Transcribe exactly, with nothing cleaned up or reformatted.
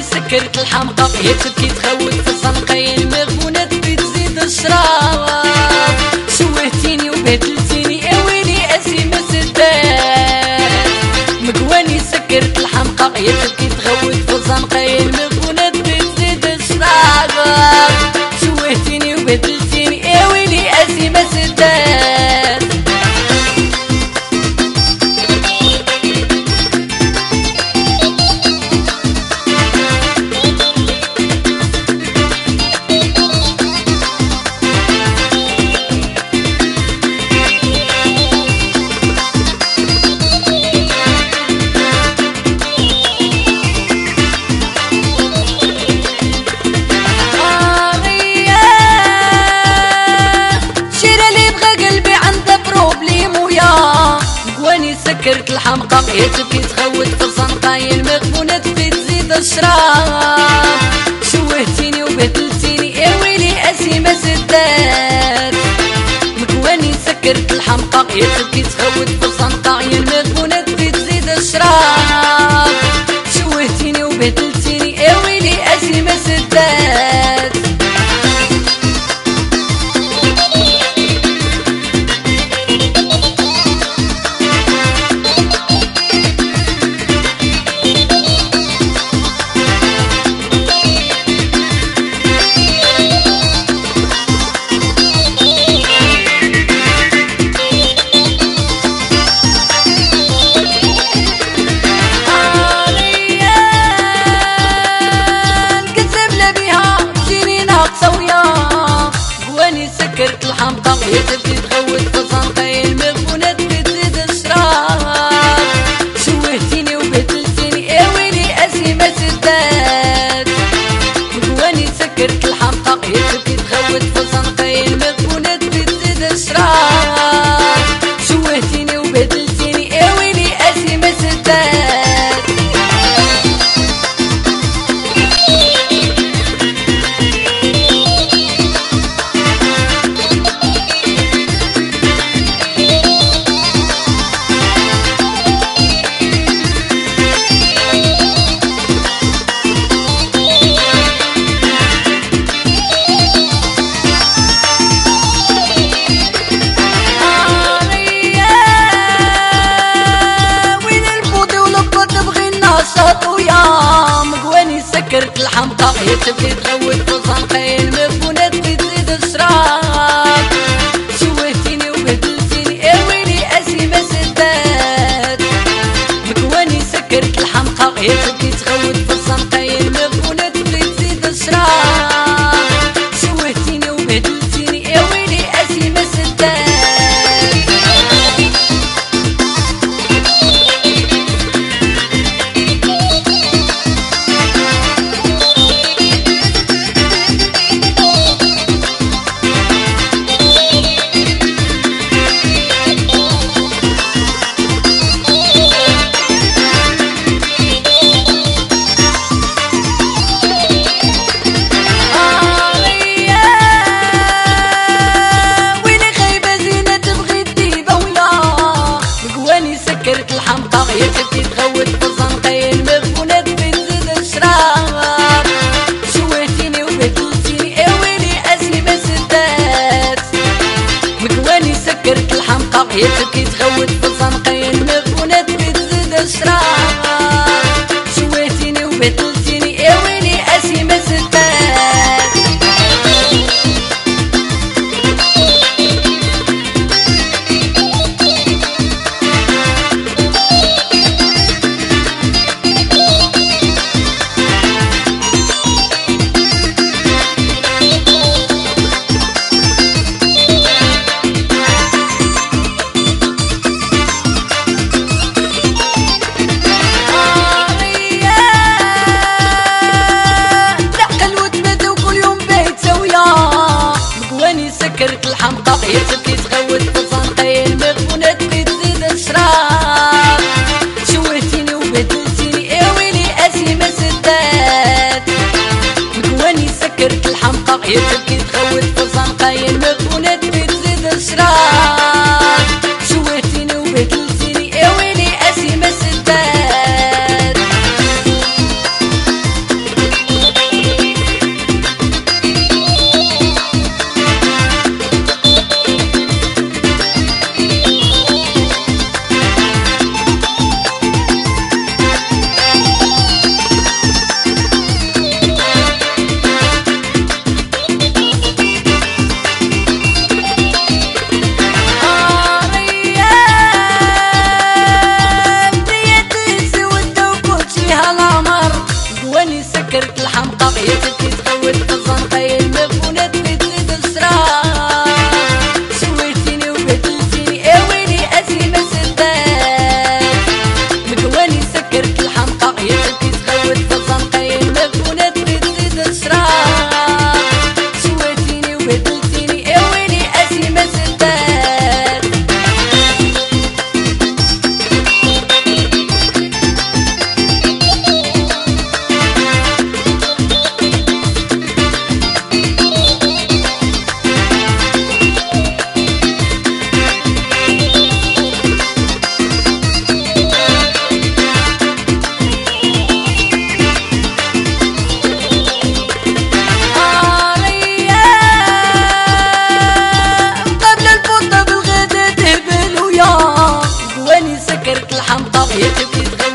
سكرت الحمقى هي تبكي تخوت في الزنقين مغبونة تبي تزيد الشراب شوهتيني وبهدلتيني يا ويلي اسي ما سدات مقواني سكرت الحمقى هي تبكي تخوت في الزنقين مغبونة تبي تزيد الشراب شوهتيني وبهدلتيني يا ويلي اسي ما سدات سكرت الحمقى هي تبكي تخوت في الزنقاين مغبونة تبي تزيد الشراب شوهتيني وبهدلتيني يا ويلي اسي ما سدات مكواني سكرت الحمقى هي تبكي تخوت في الزنقاين مغبونة تبي تزيد الشراب شوهتيني وبهدلتيني يا ويلي اسي ما سدات سكرت الحمقى هي تبكي تغوت في الزنقين مغبونة تبي تزيد الشراب شوهتيني وبهدلتيني يا ويلي اسي ما سدات مقواني سكرت الحمقى هي تبكي تغوت في الزنقين مغبونة تبي تزيد الشراب شوهتيني وبهدلتيني يا ويلي اسي ما سدات سكرت الحمقى هي تبكي تغوت في الزنقين مغبونة تبي تزيد الشراب شوهتيني وبهدلتيني يا ويلي اسي ما سدات مكواني سكرت الحمقى هي تبكي تغوت في الزنقين مغبونة تبي تزيد الشراب شوهتيني وبهدلتيني يا ويلي اسي ما سدات سكرت الحمقى هي تبكي تغوت في الزنقين مغبونة تبي تزيد الشراب شوهتيني وبهدلتيني يا ويلي اسي ما سدات مكواني سكرت الحمقى هي تبكي تغوت في الزنقين مغبونة تبي تزيد الشراب شوهتيني وبهدلتيني يا ويلي اسي ما سدات سكرت الحمقى هي تبكي تغوت في الزنقين مغبونة تبي تزيد الشراب شوهتيني وبهدلتيني يا ويلي اسي ما سدات مكواني سكرت الحمقى هي تبكي تغوت في الزنقين مغبونة تبي تزيد الشراب شوهتيني وبهدلتيني يا ويلي اسي ما سدات سكرت الحمقى يا تبكي تقود في الزنقة المفونة تزيد السراب سويتيني وبدلتيني يا ويلي أزي ما سدات مكواني سكرت الحمقى يا تبكي تقود في الزنقة المفونة تزيد السراب سويتيني وبدلتيني يا ويلي أزي ما سدات سكرت الحمقى يا تبكي